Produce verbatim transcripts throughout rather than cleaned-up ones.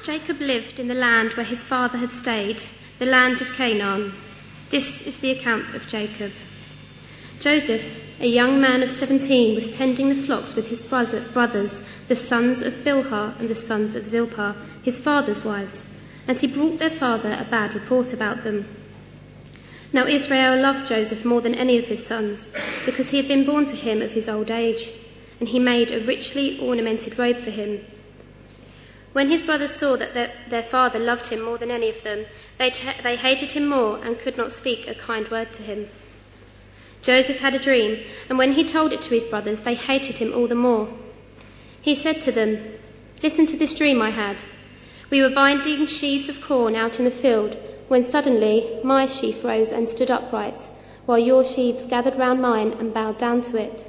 Jacob lived in the land where his father had stayed, the land of Canaan. This is the account of Jacob. Joseph, a young man of seventeen, was tending the flocks with his brothers, the sons of Bilhah and the sons of Zilpah, his father's wives, and he brought their father a bad report about them. Now Israel loved Joseph more than any of his sons, because he had been born to him of his old age, and he made a richly ornamented robe for him. When his brothers saw that their, their father loved him more than any of them, they, t- they hated him more and could not speak a kind word to him. Joseph had a dream, and when he told it to his brothers, they hated him all the more. He said to them, "Listen to this dream I had. We were binding sheaves of corn out in the field, when suddenly my sheaf rose and stood upright, while your sheaves gathered round mine and bowed down to it."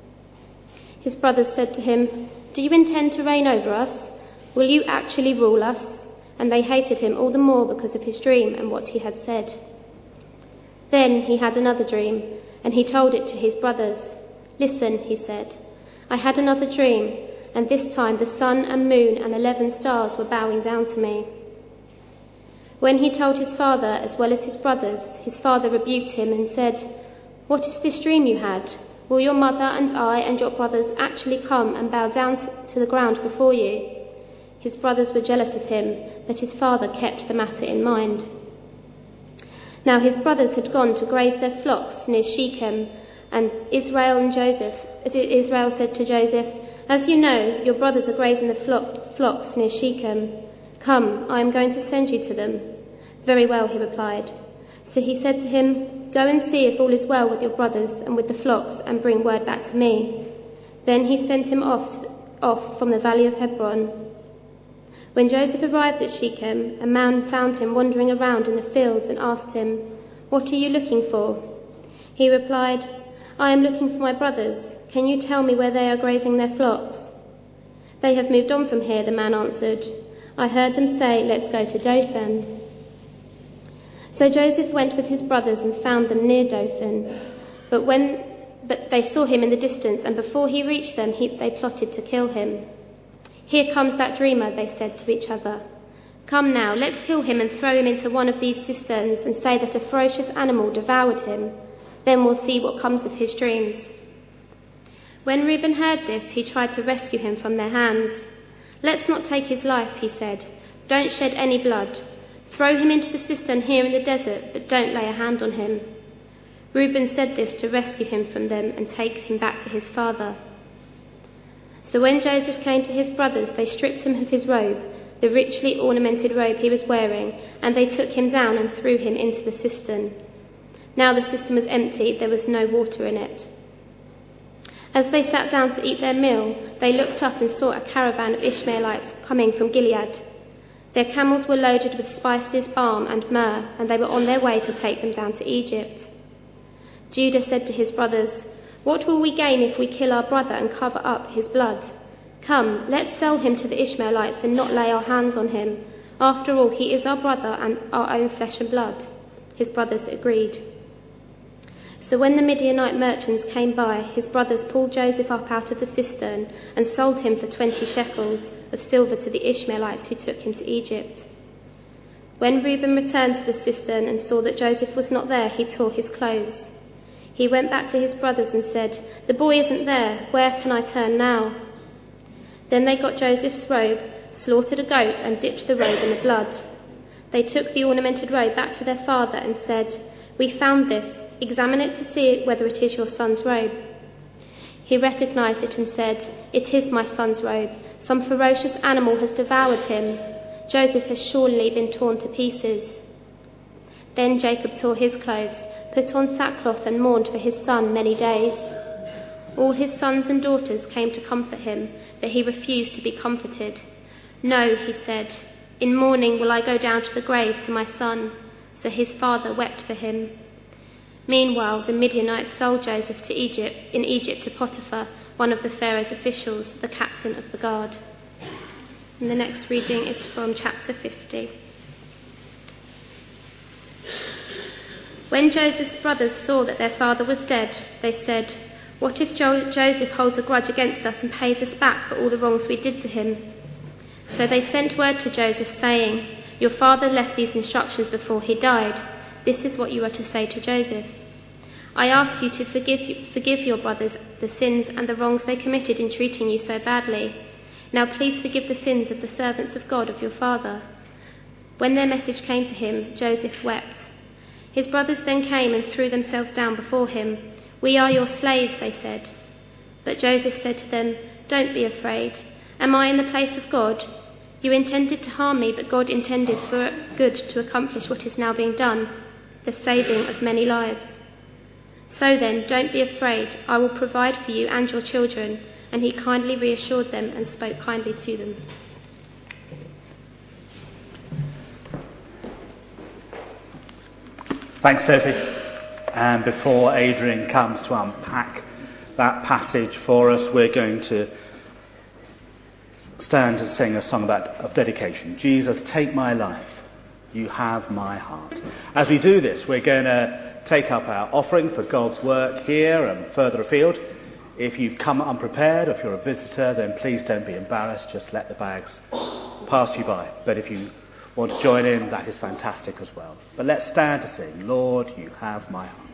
His brothers said to him, "Do you intend to reign over us? Will you actually rule us?" And they hated him all the more because of his dream and what he had said. Then he had another dream, and he told it to his brothers. "Listen," he said, "I had another dream, and this time the sun and moon and eleven stars were bowing down to me." When he told his father as well as his brothers, his father rebuked him and said, "What is this dream you had? Will your mother and I and your brothers actually come and bow down to the ground before you?" His brothers were jealous of him, but his father kept the matter in mind. Now his brothers had gone to graze their flocks near Shechem, and Israel and Joseph, Israel said to Joseph, "As you know, your brothers are grazing the flock, flocks near Shechem. Come, I am going to send you to them." "Very well," he replied. So he said to him, "Go and see if all is well with your brothers and with the flocks, and bring word back to me." Then he sent him off, to, off from the valley of Hebron. When Joseph arrived at Shechem, a man found him wandering around in the fields and asked him, "What are you looking for?" He replied, "I am looking for my brothers. Can you tell me where they are grazing their flocks?" "They have moved on from here," the man answered. "I heard them say, 'Let's go to Dothan.'" So Joseph went with his brothers and found them near Dothan. But when but they saw him in the distance, and before he reached them, he, they plotted to kill him. "Here comes that dreamer," they said to each other. "Come now, let's kill him and throw him into one of these cisterns and say that a ferocious animal devoured him. Then we'll see what comes of his dreams." When Reuben heard this, he tried to rescue him from their hands. "Let's not take his life," he said. "Don't shed any blood. Throw him into the cistern here in the desert, but don't lay a hand on him." Reuben said this to rescue him from them and take him back to his father. So when Joseph came to his brothers, they stripped him of his robe, the richly ornamented robe he was wearing, and they took him down and threw him into the cistern. Now the cistern was empty, there was no water in it. As they sat down to eat their meal, they looked up and saw a caravan of Ishmaelites coming from Gilead. Their camels were loaded with spices, balm, and myrrh, and they were on their way to take them down to Egypt. Judah said to his brothers, "What will we gain if we kill our brother and cover up his blood? Come, let's sell him to the Ishmaelites and not lay our hands on him. After all, he is our brother and our own flesh and blood." His brothers agreed. So when the Midianite merchants came by, his brothers pulled Joseph up out of the cistern and sold him for twenty shekels of silver to the Ishmaelites who took him to Egypt. When Reuben returned to the cistern and saw that Joseph was not there, he tore his clothes. He went back to his brothers and said, "The boy isn't there. Where can I turn now?" Then they got Joseph's robe, slaughtered a goat, and dipped the robe in the blood. They took the ornamented robe back to their father and said, "We found this. Examine it to see whether it is your son's robe." He recognized it and said, "It is my son's robe. Some ferocious animal has devoured him. Joseph has surely been torn to pieces." Then Jacob tore his clothes, put on sackcloth, and mourned for his son many days. All his sons and daughters came to comfort him, but he refused to be comforted. "No," he said, "in mourning will I go down to the grave to my son." So his father wept for him. Meanwhile, the Midianites sold Joseph to Egypt, in Egypt to Potiphar, one of the Pharaoh's officials, the captain of the guard. And the next reading is from chapter fifty. When Joseph's brothers saw that their father was dead, they said, "What if jo- Joseph holds a grudge against us and pays us back for all the wrongs we did to him?" So they sent word to Joseph, saying, "Your father left these instructions before he died. This is what you are to say to Joseph. I ask you to forgive, forgive your brothers the sins and the wrongs they committed in treating you so badly. Now please forgive the sins of the servants of God of your father." When their message came to him, Joseph wept. His brothers then came and threw themselves down before him. "We are your slaves," they said. But Joseph said to them, "Don't be afraid. Am I in the place of God? You intended to harm me, but God intended for good to accomplish what is now being done, the saving of many lives. So then, don't be afraid. I will provide for you and your children." And he kindly reassured them and spoke kindly to them. Thanks, Sophie. And before Adrian comes to unpack that passage for us, we're going to stand and sing a song about of dedication. Jesus, take my life. You have my heart. As we do this, we're going to take up our offering for God's work here and further afield. If you've come unprepared, if you're a visitor, then please don't be embarrassed. Just let the bags pass you by. But if you want to join in, that is fantastic as well. But let's stand to sing, Lord, you have my heart.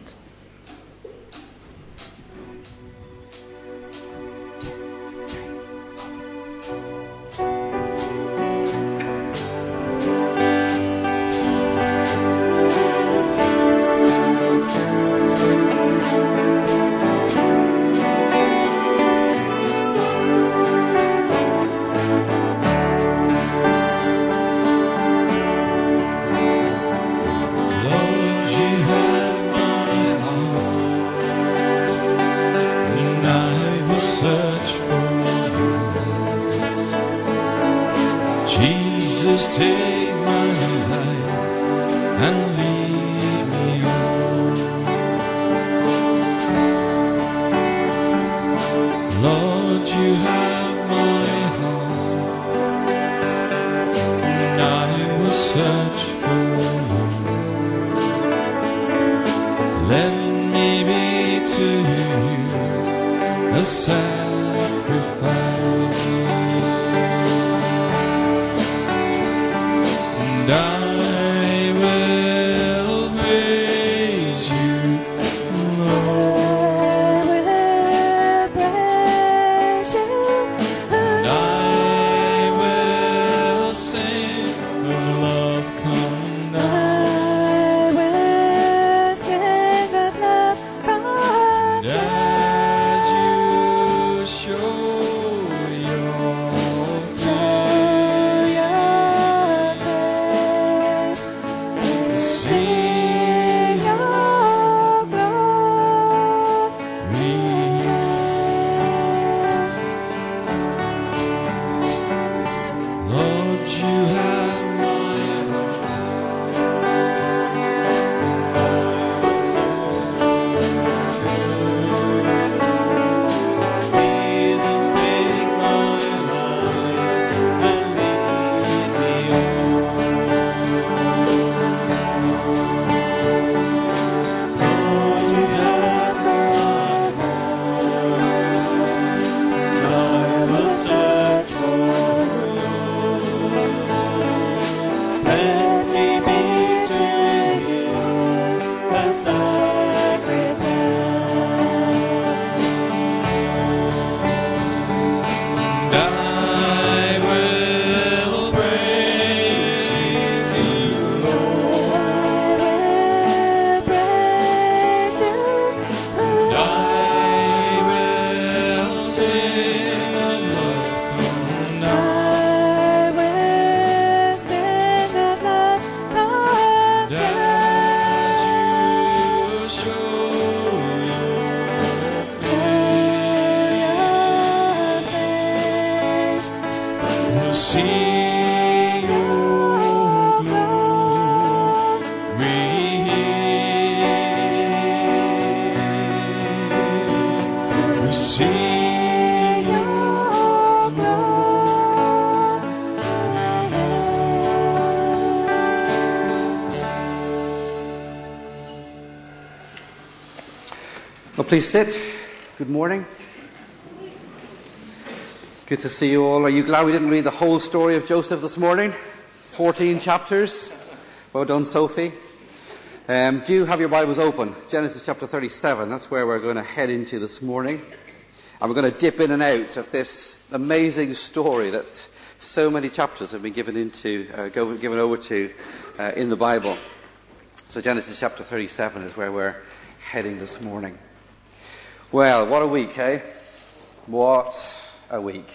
Well, please sit. Good morning. Good to see you all. Are you glad we didn't read the whole story of Joseph this morning? fourteen chapters. Well done, Sophie. Um, do you have your Bibles open? Genesis chapter thirty-seven. That's where we're going to head into this morning. And we're going to dip in and out of this amazing story that so many chapters have been given into, uh, go, given over to uh, in the Bible. So Genesis chapter thirty-seven is where we're heading this morning. Well, what a week, eh? What a week.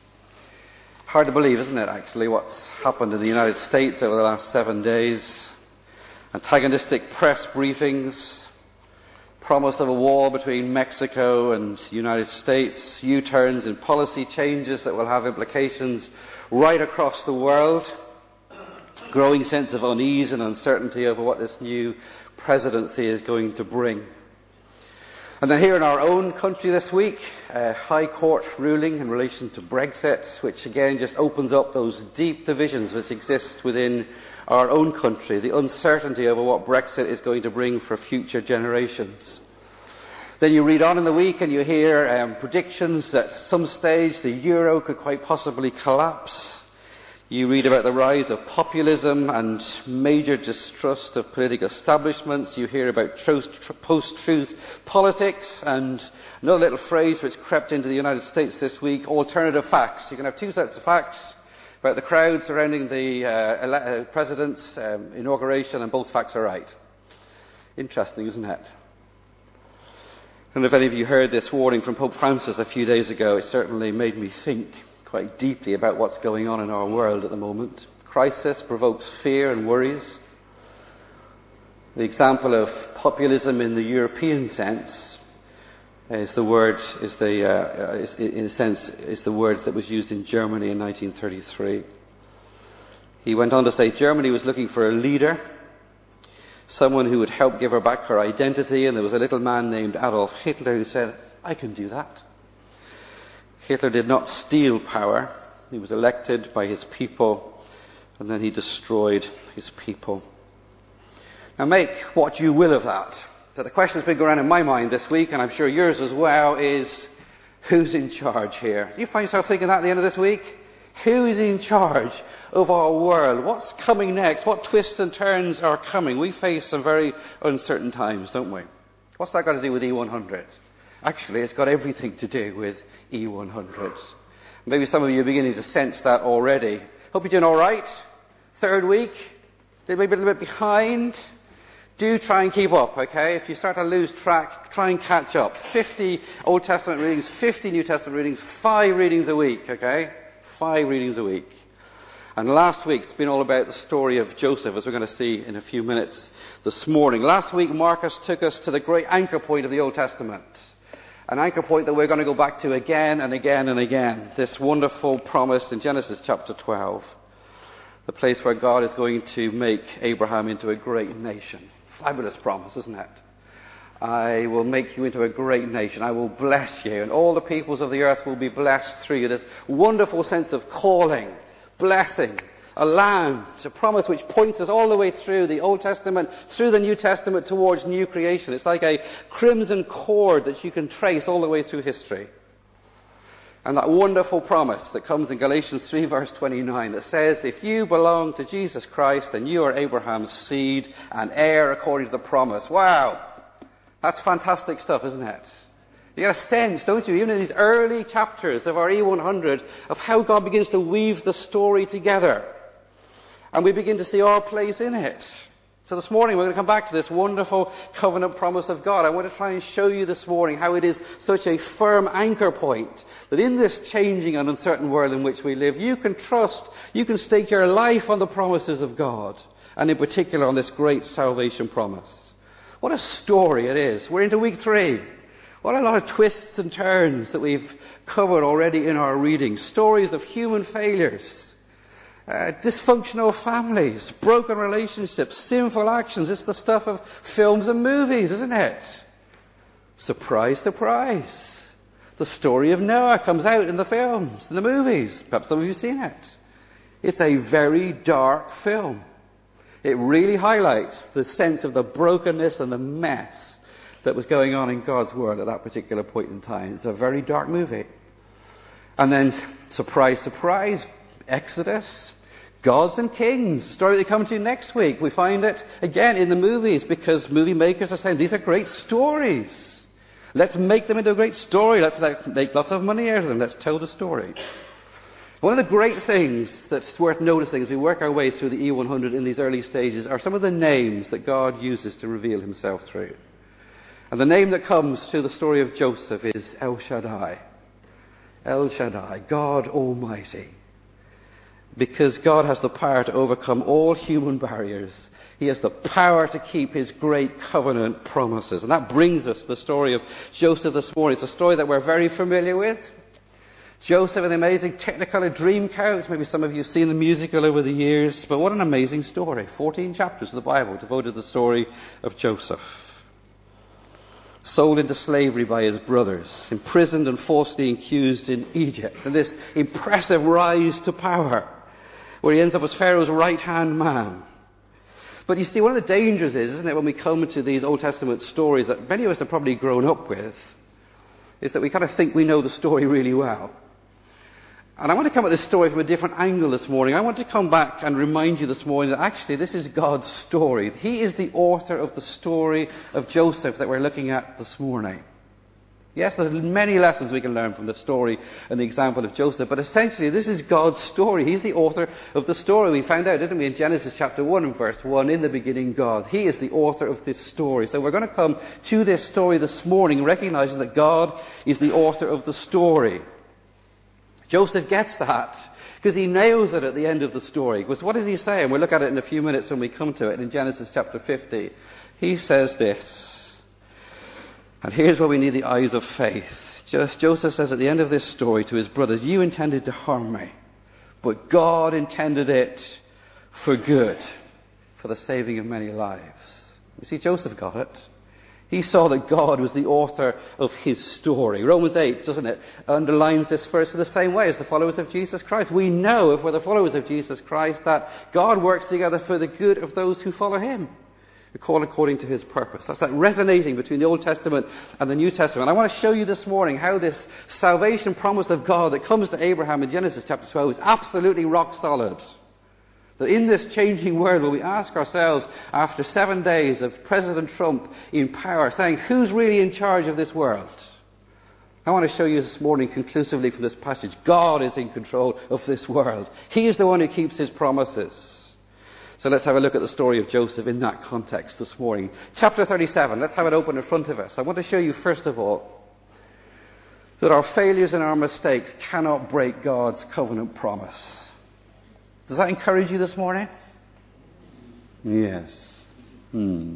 Hard to believe, isn't it, actually, what's happened in the United States over the last seven days. Antagonistic press briefings, promise of a war between Mexico and the United States, U-turns in policy changes that will have implications right across the world, growing sense of unease and uncertainty over what this new presidency is going to bring. And then here in our own country this week, a High Court ruling in relation to Brexit, which again just opens up those deep divisions which exist within our own country, the uncertainty over what Brexit is going to bring for future generations. Then you read on in the week and you hear um, predictions that at some stage the euro could quite possibly collapse. You read about the rise of populism and major distrust of political establishments. You hear about post-truth politics and another little phrase which crept into the United States this week, alternative facts. You can have two sets of facts about the crowd surrounding the uh, ele- uh, president's um, inauguration, and both facts are right. Interesting, isn't it? And if any of you heard this warning from Pope Francis a few days ago, it certainly made me think quite deeply about what's going on in our world at the moment. Crisis provokes fear and worries. The example of populism in the European sense is the word, is the, uh, is, in a sense, is the word that was used in Germany in nineteen thirty-three. He went on to say Germany was looking for a leader, someone who would help give her back her identity, and there was a little man named Adolf Hitler who said, I can do that. Hitler did not steal power. He was elected by his people, and then he destroyed his people. Now make what you will of that. So the question that's been going around in my mind this week, and I'm sure yours as well, is who's in charge here? Do you find yourself thinking that at the end of this week? Who is in charge of our world? What's coming next? What twists and turns are coming? We face some very uncertain times, don't we? What's that got to do with E one hundred? Actually, it's got everything to do with E one hundred. Maybe some of you are beginning to sense that already. Hope you're doing all right. Third week. Maybe a little bit behind. Do try and keep up, okay? If you start to lose track, try and catch up. fifty Old Testament readings, fifty New Testament readings, five readings a week, okay? Five readings a week. And last week, it's been all about the story of Joseph, as we're going to see in a few minutes this morning. Last week, Marcus took us to the great anchor point of the Old Testament. An anchor point that we're going to go back to again and again and again. This wonderful promise in Genesis chapter twelve. The place where God is going to make Abraham into a great nation. Fabulous promise, isn't it? I will make you into a great nation. I will bless you, and all the peoples of the earth will be blessed through you. This wonderful sense of calling, blessing, a land, a promise which points us all the way through the Old Testament, through the New Testament, towards new creation. It's like a crimson cord that you can trace all the way through history. And that wonderful promise that comes in Galatians three verse twenty-nine that says, if you belong to Jesus Christ, then you are Abraham's seed and heir according to the promise. Wow! That's fantastic stuff, isn't it? You get a sense, don't you, even in these early chapters of our E one hundred, of how God begins to weave the story together. And we begin to see our place in it. So this morning we're going to come back to this wonderful covenant promise of God. I want to try and show you this morning how it is such a firm anchor point that in this changing and uncertain world in which we live, you can trust, you can stake your life on the promises of God, and in particular on this great salvation promise. What a story it is. We're into week three. What a lot of twists and turns that we've covered already in our reading. Stories of human failures. Uh, dysfunctional families, broken relationships, sinful actions. It's the stuff of films and movies, isn't it? Surprise, surprise. The story of Noah comes out in the films, in the movies. Perhaps some of you have seen it. It's a very dark film. It really highlights the sense of the brokenness and the mess that was going on in God's world at that particular point in time. It's a very dark movie. And then, surprise, surprise, Exodus, Gods and Kings, the story they come to next week. We find it again in the movies because movie makers are saying these are great stories. Let's make them into a great story. Let's make lots of money out of them. Let's tell the story. One of the great things that's worth noticing as we work our way through the E one hundred in these early stages are some of the names that God uses to reveal himself through. And the name that comes to the story of Joseph is El Shaddai. El Shaddai, God Almighty. Because God has the power to overcome all human barriers. He has the power to keep his great covenant promises. And that brings us to the story of Joseph this morning. It's a story that we're very familiar with. Joseph, an amazing Technicolor dream couch. Maybe some of you have seen the musical over the years. But what an amazing story. fourteen chapters of the Bible devoted to the story of Joseph. Sold into slavery by his brothers. Imprisoned and falsely accused in Egypt. And this impressive rise to power, where he ends up as Pharaoh's right-hand man. But you see, one of the dangers is, isn't it, when we come to these Old Testament stories that many of us have probably grown up with, is that we kind of think we know the story really well. And I want to come at this story from a different angle this morning. I want to come back and remind you this morning that actually this is God's story. He is the author of the story of Joseph that we're looking at this morning. Yes, there's many lessons we can learn from the story and the example of Joseph, but essentially this is God's story. He's the author of the story. We found out, didn't we, in Genesis chapter one and verse one, in the beginning God. He is the author of this story. So we're going to come to this story this morning recognizing that God is the author of the story. Joseph gets that because he nails it at the end of the story. Because what does he say? And we'll look at it in a few minutes when we come to it in Genesis chapter fifty. He says this. And here's where we need the eyes of faith. Just Joseph says at the end of this story to his brothers, you intended to harm me, but God intended it for good, for the saving of many lives. You see, Joseph got it. He saw that God was the author of his story. Romans eight, doesn't it, underlines this verse in the same way as the followers of Jesus Christ. We know, if we're the followers of Jesus Christ, that God works together for the good of those who follow him, who call according to his purpose. That's like resonating between the Old Testament and the New Testament. I want to show you this morning how this salvation promise of God that comes to Abraham in Genesis chapter twelve is absolutely rock solid. That in this changing world where we ask ourselves after seven days of President Trump in power saying, who's really in charge of this world? I want to show you this morning conclusively from this passage, God is in control of this world. He is the one who keeps his promises. So let's have a look at the story of Joseph in that context this morning. Chapter thirty-seven, let's have it open in front of us. I want to show you first of all that our failures and our mistakes cannot break God's covenant promise. Does that encourage you this morning? Yes. Hmm.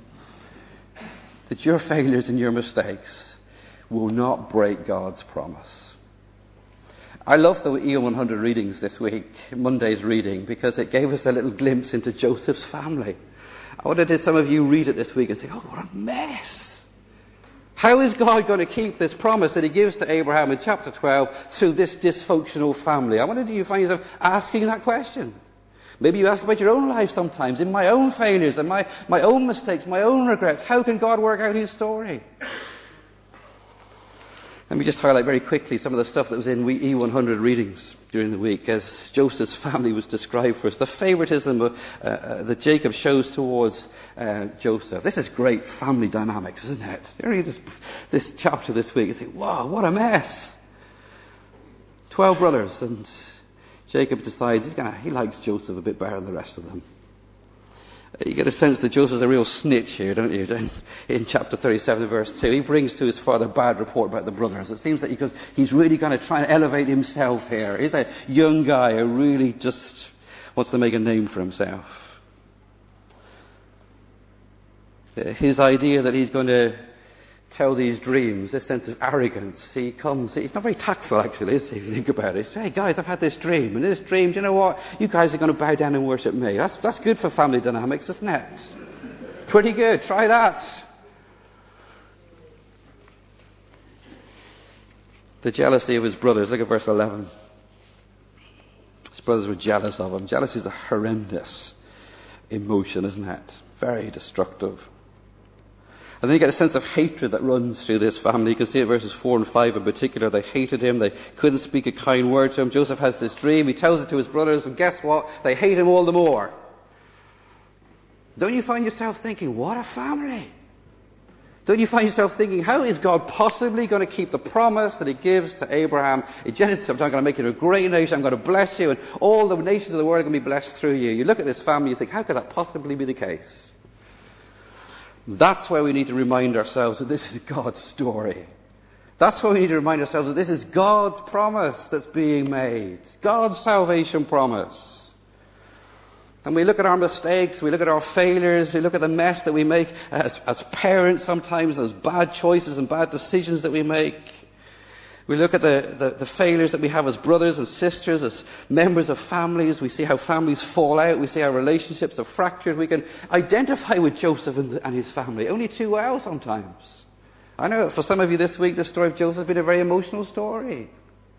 That your failures and your mistakes will not break God's promise. I love the E one hundred readings this week, Monday's reading, because it gave us a little glimpse into Joseph's family. I wonder did some of you read it this week and think, oh, what a mess. How is God going to keep this promise that he gives to Abraham in chapter twelve through this dysfunctional family? I wonder do you find yourself asking that question? Maybe you ask about your own life sometimes, in my own failures and my, my own mistakes, my own regrets. How can God work out his story? Let me just highlight very quickly some of the stuff that was in E one hundred readings during the week as Joseph's family was described for us. The favoritism of, uh, uh, that Jacob shows towards uh, Joseph. This is great family dynamics, isn't it? You read this, this chapter this week and say, wow, what a mess. Twelve brothers, and Jacob decides he's gonna, he likes Joseph a bit better than the rest of them. You get a sense that Joseph's a real snitch here, don't you? In chapter thirty-seven, verse two, he brings to his father a bad report about the brothers. It seems that because he's really going to try and elevate himself here. He's a young guy who really just wants to make a name for himself. His idea that he's going to tell these dreams, this sense of arrogance, he comes, he's not very tactful actually, is he, if you think about it. He says, hey guys, I've had this dream, and this dream, do you know what? You guys are going to bow down and worship me. That's, that's good for family dynamics, isn't it? Pretty good, try that. The jealousy of his brothers, look at verse eleven. His brothers were jealous of him. Jealousy is a horrendous emotion, isn't it? Very destructive. And then you get a sense of hatred that runs through this family. You can see it verses four and five in particular. They hated him. They couldn't speak a kind word to him. Joseph has this dream. He tells it to his brothers, and guess what? They hate him all the more. Don't you find yourself thinking, what a family? Don't you find yourself thinking, how is God possibly going to keep the promise that he gives to Abraham in Genesis? I'm going to make you a great nation. I'm going to bless you, and all the nations of the world are going to be blessed through you. You look at this family, you think, how could that possibly be the case? That's where we need to remind ourselves that this is God's story. That's where we need to remind ourselves that this is God's promise that's being made. God's salvation promise. And we look at our mistakes, we look at our failures, we look at the mess that we make as, as parents sometimes, those bad choices and bad decisions that we make. We look at the, the, the failures that we have as brothers and sisters, as members of families. We see how families fall out. We see how relationships are fractured. We can identify with Joseph and, and his family only too well sometimes. I know for some of you this week, the story of Joseph has been a very emotional story.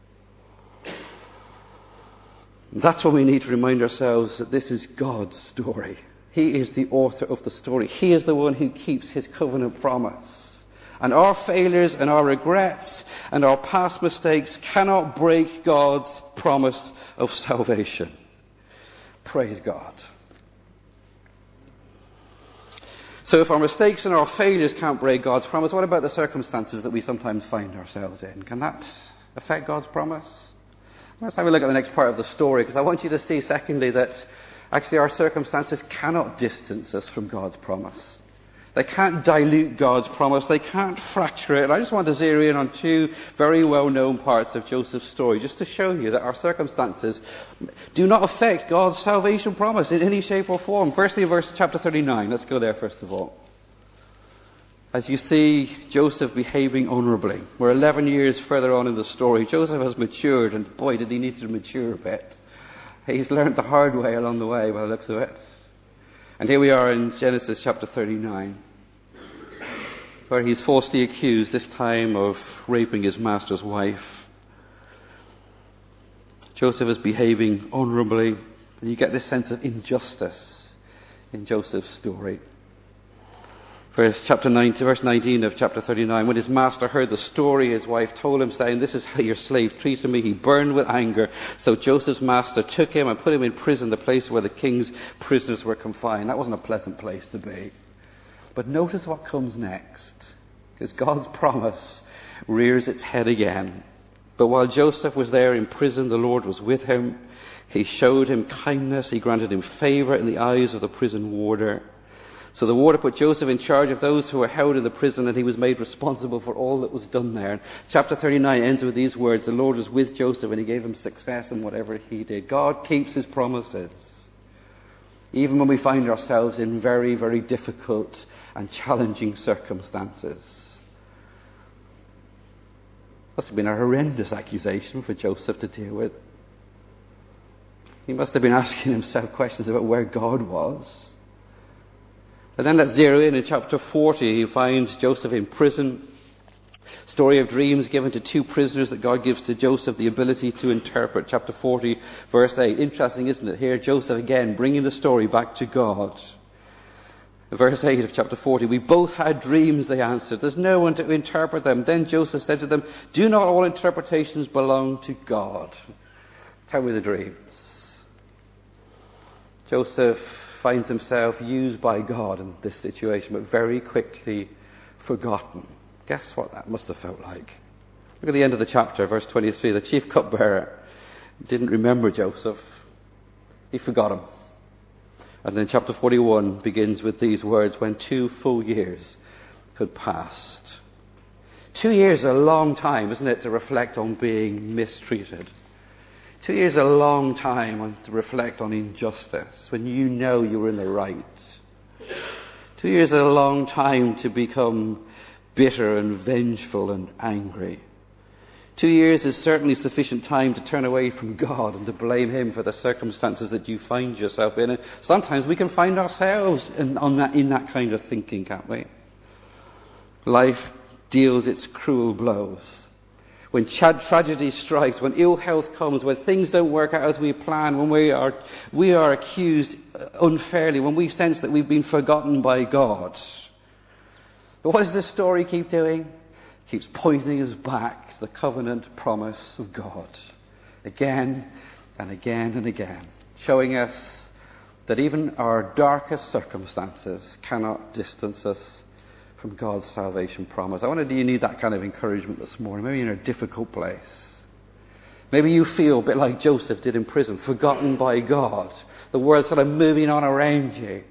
That's when we need to remind ourselves that this is God's story. He is the author of the story. He is the one who keeps his covenant promise. And our failures and our regrets and our past mistakes cannot break God's promise of salvation. Praise God. So if our mistakes and our failures can't break God's promise, what about the circumstances that we sometimes find ourselves in? Can that affect God's promise? Let's have a look at the next part of the story, because I want you to see, secondly, that actually our circumstances cannot distance us from God's promise. They can't dilute God's promise. They can't fracture it. And I just want to zero in on two very well-known parts of Joseph's story, just to show you that our circumstances do not affect God's salvation promise in any shape or form. Firstly, verse chapter thirty-nine. Let's go there first of all. As you see Joseph behaving honourably. We're eleven years further on in the story. Joseph has matured, and boy, did he need to mature a bit. He's learned the hard way along the way by the looks of it. And here we are in Genesis chapter thirty-nine, where he's falsely accused, this time of raping his master's wife. Joseph is behaving honourably, and you get this sense of injustice in Joseph's story. Verse chapter nineteen, verse nineteen of chapter thirty-nine. When his master heard the story, his wife told him, saying, "This is how your slave treated me." He burned with anger. So Joseph's master took him and put him in prison, the place where the king's prisoners were confined. That wasn't a pleasant place to be. But notice what comes next, because God's promise rears its head again. But while Joseph was there in prison, the Lord was with him. He showed him kindness. He granted him favour in the eyes of the prison warder. So the warder put Joseph in charge of those who were held in the prison, and he was made responsible for all that was done there. And chapter thirty-nine ends with these words: the Lord was with Joseph, and he gave him success in whatever he did. God keeps his promises, even when we find ourselves in very, very difficult and challenging circumstances. Must have been a horrendous accusation for Joseph to deal with. He must have been asking himself questions about where God was. And then let's zero in in chapter forty. You find Joseph in prison. Story of dreams given to two prisoners that God gives to Joseph the ability to interpret. Chapter forty, verse eight. Interesting, isn't it? Here, Joseph again bringing the story back to God. Verse eight of chapter forty. We both had dreams, they answered. There's no one to interpret them. Then Joseph said to them, "Do not all interpretations belong to God? Tell me the dreams." Joseph finds himself used by God in this situation, but very quickly forgotten. Guess what that must have felt like? Look at the end of the chapter, verse twenty-three. The chief cupbearer didn't remember Joseph. He forgot him. And then chapter forty-one begins with these words: when two full years had passed. Two years is a long time, isn't it, to reflect on being mistreated. Two years is a long time to reflect on injustice when you know you're in the right. Two years is a long time to become bitter and vengeful and angry. Two years is certainly sufficient time to turn away from God and to blame him for the circumstances that you find yourself in. And sometimes we can find ourselves in, on that, in that kind of thinking, can't we? Life deals its cruel blows. When tragedy strikes, when ill health comes, when things don't work out as we plan, when we are we are accused unfairly, when we sense that we've been forgotten by God, But what does this story keep doing? It keeps pointing us back to the covenant promise of God. Again and again and again. Showing us that even our darkest circumstances cannot distance us from God's salvation promise. I wonder, do you need that kind of encouragement this morning? Maybe you're in a difficult place. Maybe you feel a bit like Joseph did in prison, forgotten by God. The world's sort of moving on around you.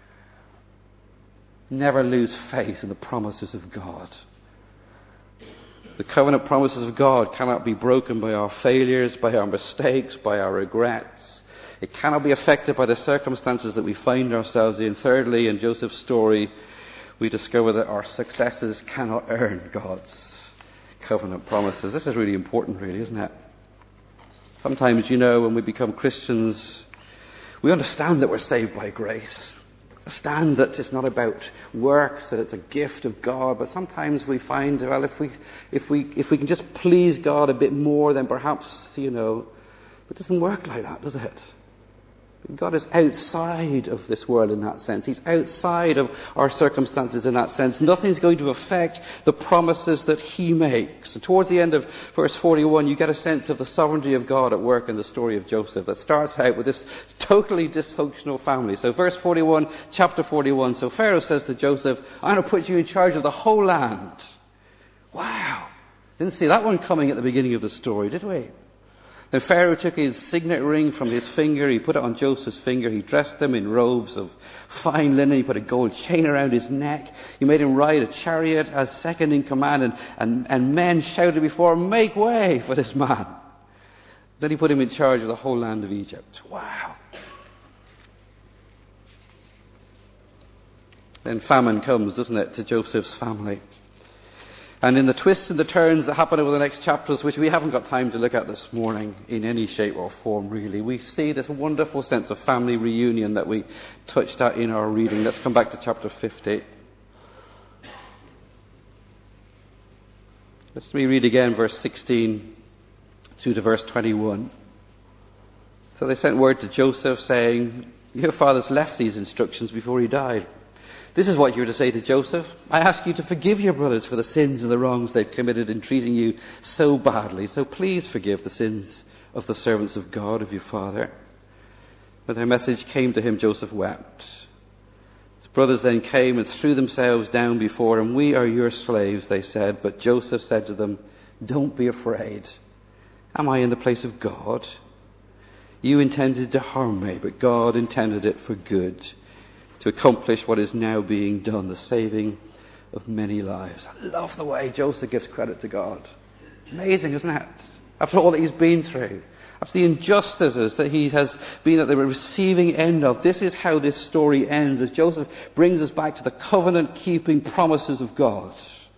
Never lose faith in the promises of God. The covenant promises of God cannot be broken by our failures, by our mistakes, by our regrets. It cannot be affected by the circumstances that we find ourselves in. Thirdly, in Joseph's story, we discover that our successes cannot earn God's covenant promises. This is really important, really, isn't it? Sometimes, you know, when we become Christians, we understand that we're saved by grace. Understand that it's not about works, that it's a gift of God. But sometimes we find, well, if we, if we, if we can just please God a bit more, then perhaps, you know, it doesn't work like that, does it? God is outside of this world in that sense. He's outside of our circumstances in that sense. Nothing's going to affect the promises that He makes. And towards the end of verse forty-one, you get a sense of the sovereignty of God at work in the story of Joseph. That starts out with this totally dysfunctional family. So verse forty-one, chapter forty-one. So Pharaoh says to Joseph, I'm going to put you in charge of the whole land. Wow. Didn't see that one coming at the beginning of the story, did we? Then Pharaoh took his signet ring from his finger, he put it on Joseph's finger, he dressed him in robes of fine linen, he put a gold chain around his neck, he made him ride a chariot as second in command, and, and, and men shouted before him, make way for this man. Then he put him in charge of the whole land of Egypt. Wow. Then famine comes, doesn't it, to Joseph's family. And in the twists and the turns that happen over the next chapters, which we haven't got time to look at this morning in any shape or form really, we see this wonderful sense of family reunion that we touched at in our reading. Let's come back to chapter fifty. Let's read again verse sixteen through to verse twenty-one. So they sent word to Joseph saying, your father's left these instructions before he died. This is what you're to say to Joseph. I ask you to forgive your brothers for the sins and the wrongs they've committed in treating you so badly. So please forgive the sins of the servants of God, of your father. When their message came to him, Joseph wept. His brothers then came and threw themselves down before him. We are your slaves, they said. But Joseph said to them, don't be afraid. Am I in the place of God? You intended to harm me, but God intended it for good, to accomplish what is now being done, the saving of many lives. I love the way Joseph gives credit to God. Amazing, isn't it? After all that he's been through, after the injustices that he has been at the receiving end of, this is how this story ends, as Joseph brings us back to the covenant-keeping promises of God.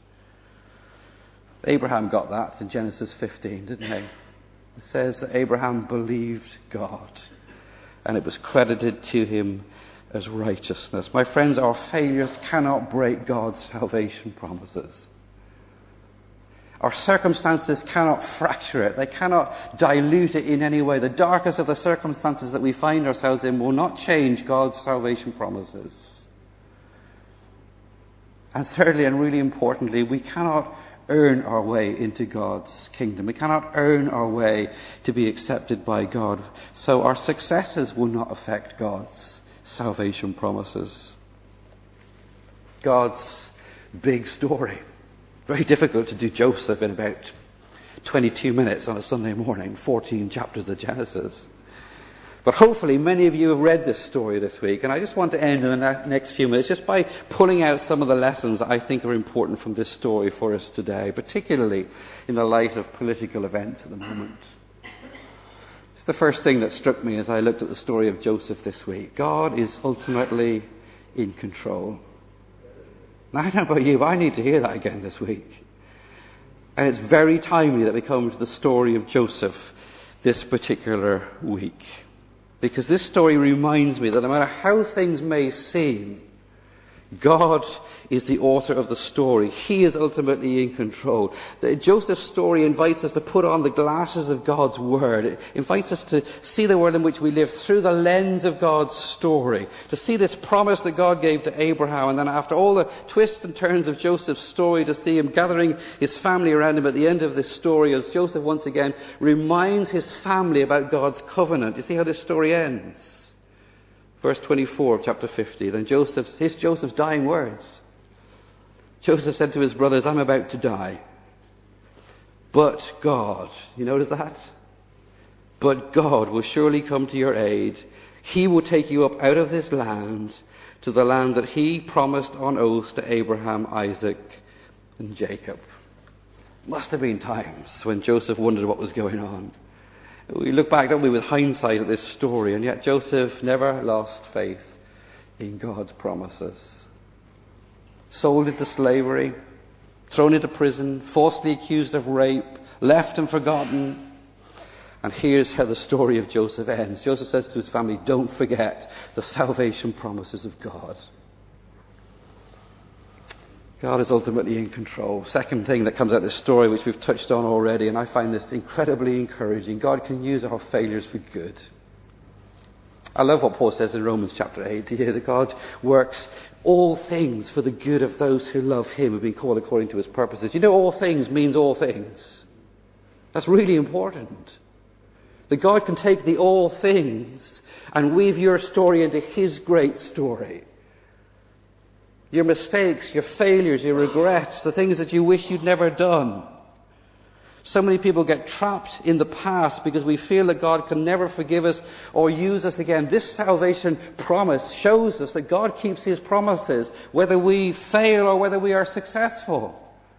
Abraham got that in Genesis fifteen, didn't he? It says that Abraham believed God, and it was credited to him as righteousness. My friends, our failures cannot break God's salvation promises. Our circumstances cannot fracture it. They cannot dilute it in any way. The darkest of the circumstances that we find ourselves in will not change God's salvation promises. And thirdly, and really importantly, we cannot earn our way into God's kingdom. We cannot earn our way to be accepted by God. So our successes will not affect God's salvation promises. God's big story. Very difficult to do Joseph in about twenty-two minutes on a Sunday morning, fourteen chapters of Genesis. But hopefully many of you have read this story this week, and I just want to end in the next few minutes just by pulling out some of the lessons that I think are important from this story for us today, particularly in the light of political events at the moment. It's the first thing that struck me as I looked at the story of Joseph this week. God is ultimately in control. Now, I don't know about you, but I need to hear that again this week. And it's very timely that we come to the story of Joseph this particular week. Because this story reminds me that no matter how things may seem, God is the author of the story. He is ultimately in control. The, Joseph's story invites us to put on the glasses of God's word. It invites us to see the world in which we live through the lens of God's story. To see this promise that God gave to Abraham, and then after all the twists and turns of Joseph's story, to see him gathering his family around him at the end of this story as Joseph once again reminds his family about God's covenant. You see how this story ends? Verse twenty-four of chapter fifty. Then Joseph's, his Joseph's dying words. Joseph said to his brothers, I'm about to die. But God, you notice that? But God will surely come to your aid. He will take you up out of this land to the land that he promised on oath to Abraham, Isaac, and Jacob. Must have been times when Joseph wondered what was going on. We look back, don't we, with hindsight at this story, and yet Joseph never lost faith in God's promises. Sold into slavery, thrown into prison, falsely accused of rape, left and forgotten. And here's how the story of Joseph ends. Joseph says to his family, don't forget the salvation promises of God. God is ultimately in control. Second thing that comes out of this story, which we've touched on already, and I find this incredibly encouraging. God can use our failures for good. I love what Paul says in Romans chapter eight here, that God works all things for the good of those who love him, who have been called according to his purposes. You know, all things means all things. That's really important. That God can take the all things and weave your story into his great story. Your mistakes, your failures, your regrets, the things that you wish you'd never done. So many people get trapped in the past because we feel that God can never forgive us or use us again. This salvation promise shows us that God keeps his promises, whether we fail or whether we are successful.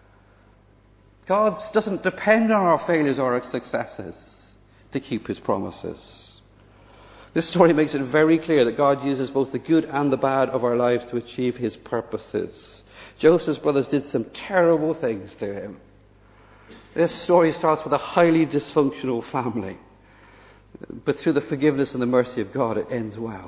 God doesn't depend on our failures or our successes to keep his promises. This story makes it very clear that God uses both the good and the bad of our lives to achieve his purposes. Joseph's brothers did some terrible things to him. This story starts with a highly dysfunctional family. But through the forgiveness and the mercy of God, it ends well.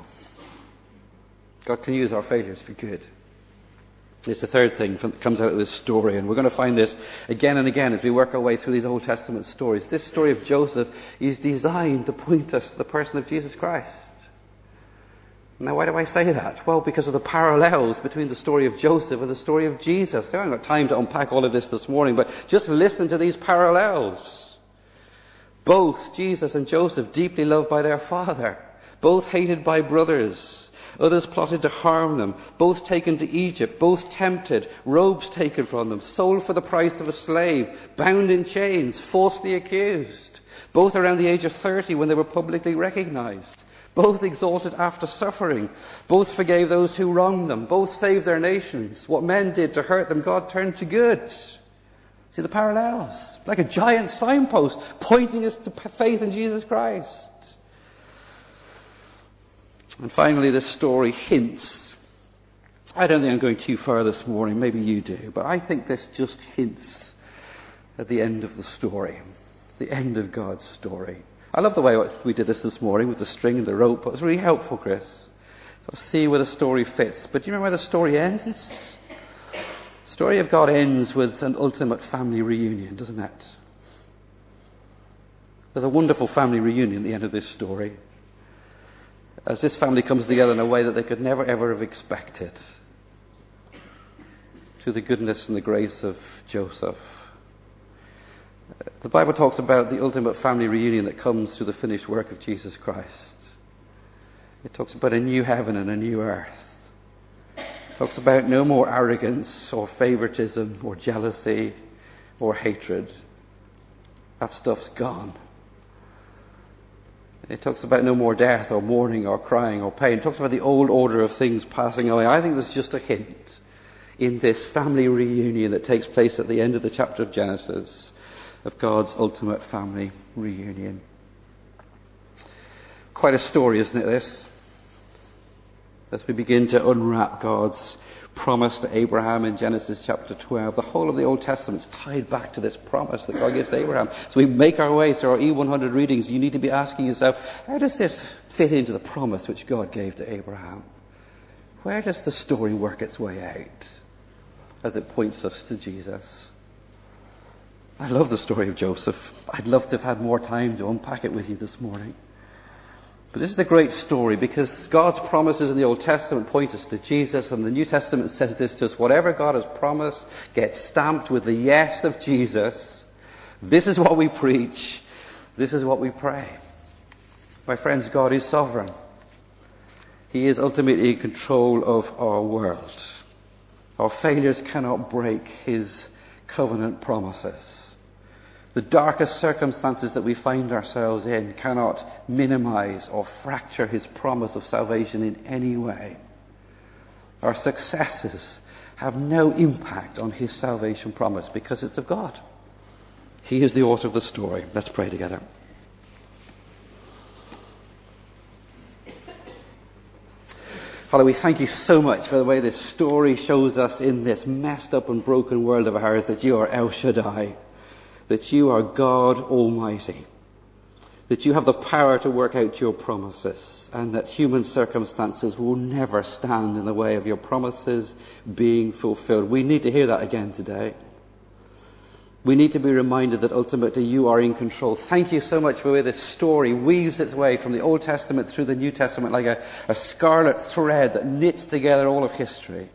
God can use our failures for good. It's the third thing that comes out of this story, and we're going to find this again and again as we work our way through these Old Testament stories. This story of Joseph is designed to point us to the person of Jesus Christ. Now, why do I say that? Well, because of the parallels between the story of Joseph and the story of Jesus. I haven't got time to unpack all of this this morning, but just listen to these parallels. Both Jesus and Joseph deeply loved by their father, both hated by brothers. Others plotted to harm them, both taken to Egypt, both tempted, robes taken from them, sold for the price of a slave, bound in chains, falsely accused. Both around the age of thirty when they were publicly recognized. Both exalted after suffering. Both forgave those who wronged them. Both saved their nations. What men did to hurt them, God turned to good. See the parallels? Like a giant signpost pointing us to faith in Jesus Christ. And finally, this story hints. I don't think I'm going too far this morning. Maybe you do. But I think this just hints at the end of the story. The end of God's story. I love the way we did this this morning with the string and the rope. It was really helpful, Chris. So I'll see where the story fits. But do you remember where the story ends? The story of God ends with an ultimate family reunion, doesn't it? There's a wonderful family reunion at the end of this story, as this family comes together in a way that they could never ever have expected, through the goodness and the grace of Joseph. The Bible talks about the ultimate family reunion that comes through the finished work of Jesus Christ. It talks about a new heaven and a new earth. It talks about no more arrogance or favoritism or jealousy or hatred. That stuff's gone. It talks about no more death or mourning or crying or pain. It talks about the old order of things passing away. I think there's just a hint in this family reunion that takes place at the end of the chapter of Genesis, of God's ultimate family reunion. Quite a story, isn't it, this? As we begin to unwrap God's promise to Abraham in Genesis chapter twelve. The whole of the Old Testament is tied back to this promise that God gives to Abraham. So we make our way through our E one hundred readings. You need to be asking yourself, how does this fit into the promise which God gave to Abraham? where does the story work its way out as it points us to Jesus? I love the story of Joseph. I'd love to have had more time to unpack it with you this morning. But this is a great story because God's promises in the Old Testament point us to Jesus, and the New Testament says this to us: whatever God has promised gets stamped with the yes of Jesus. This is what we preach. This is what we pray. My friends, God is sovereign. He is ultimately in control of our world. Our failures cannot break His covenant promises. The darkest circumstances that we find ourselves in cannot minimize or fracture His promise of salvation in any way. Our successes have no impact on His salvation promise because it's of God. He is the author of the story. Let's pray together. Father, we thank you so much for the way this story shows us in this messed up and broken world of ours that you are El Shaddai, that you are God Almighty, that you have the power to work out your promises, and that human circumstances will never stand in the way of your promises being fulfilled. We need to hear that again today. We need to be reminded that ultimately you are in control. Thank you so much for the way this story weaves its way from the Old Testament through the New Testament like a, a scarlet thread that knits together all of history.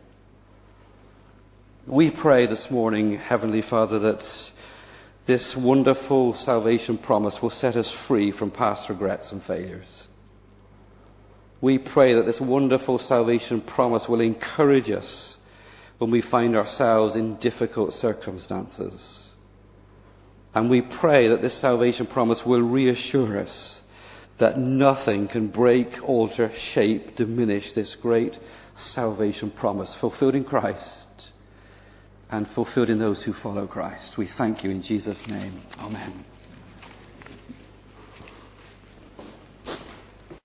We pray this morning, Heavenly Father, that this wonderful salvation promise will set us free from past regrets and failures. We pray that this wonderful salvation promise will encourage us when we find ourselves in difficult circumstances. And we pray that this salvation promise will reassure us that nothing can break, alter, shape, diminish this great salvation promise fulfilled in Christ and fulfilled in those who follow Christ. We thank you in Jesus' name. Amen.